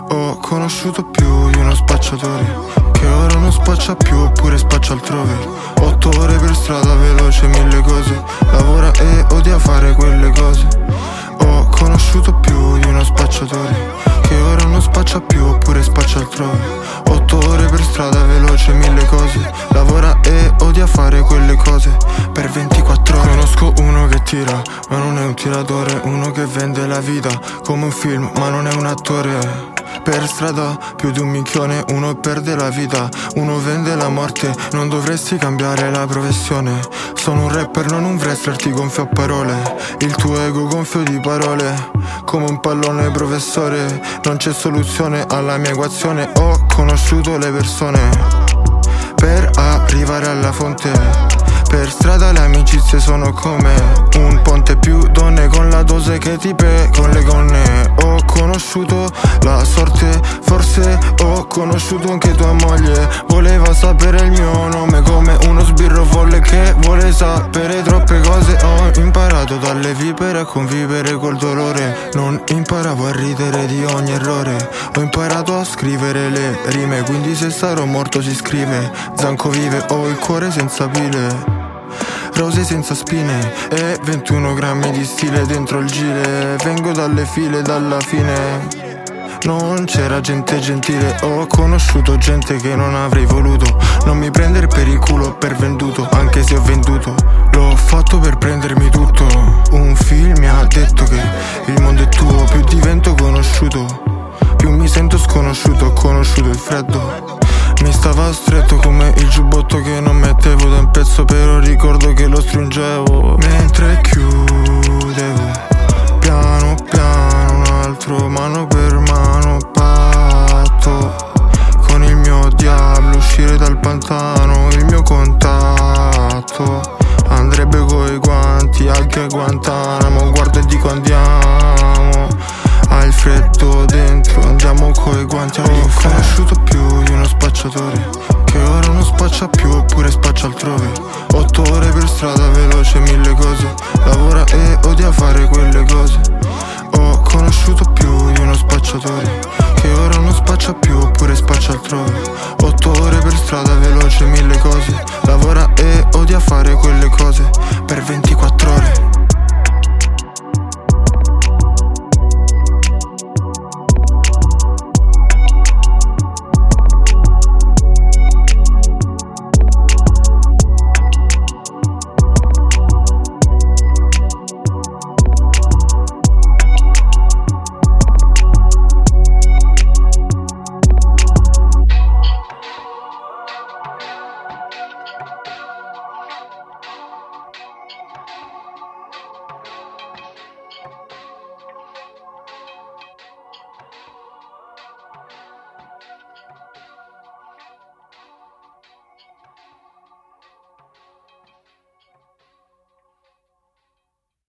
Ho conosciuto più di uno spacciatore che ora non spaccia più oppure spaccia altrove. 8 ore per strada veloce, 1000 cose. Lavora e odia fare quelle cose. Ho conosciuto più di uno spacciatore che ora non spaccia più oppure spaccia altrove. 8 ore per strada veloce, 1000 cose. Lavora e odia fare quelle cose per 24 ore. Conosco uno che tira, ma non è un tiratore. Uno che vende la vita come un film, ma non è un attore. Per strada più di 1 minchione, uno perde la vita, uno vende la morte. Non dovresti cambiare la professione. Sono un rapper, non un wrestler, ti gonfio a parole. Il tuo ego gonfio di parole, come un pallone professore. Non c'è soluzione alla mia equazione. Ho conosciuto le persone per arrivare alla fonte. Per strada le amicizie sono come un ponte, più donne con la dose che ti con le gonne. Ho conosciuto la sorte, forse ho conosciuto anche tua moglie. Voleva sapere il mio nome come uno sbirro folle che vuole sapere troppe cose. Ho imparato dalle vipere a convivere col dolore. Non imparavo a ridere di ogni errore. Ho imparato a scrivere le rime, quindi se sarò morto si scrive. Zanco vive, ho il cuore senza pile, rose senza spine e 21 grammi di stile dentro il gile. Vengo dalle file, dalla fine non c'era gente gentile. Ho conosciuto gente che non avrei voluto. Non mi prendere per il culo per venduto, anche se ho venduto. L'ho fatto per prendermi tutto. Un film mi ha detto che il mondo è tuo. Più divento conosciuto, più mi sento sconosciuto. Ho conosciuto il freddo, mi stava stretto come il giubbotto che non mettevo da un pezzo, però ricordo che lo stringevo mentre chiudevo piano piano un altro mano per mano patto con il mio diavolo, uscire dal pantano, il mio contatto andrebbe coi guanti anche a Guantanamo. Guardo e dico andiamo, hai il freddo dentro, andiamo coi guanti. Ho conosciuto più di uno spacciatore che ora non spaccia più oppure spaccia altrove. 8 ore per strada veloce, 1000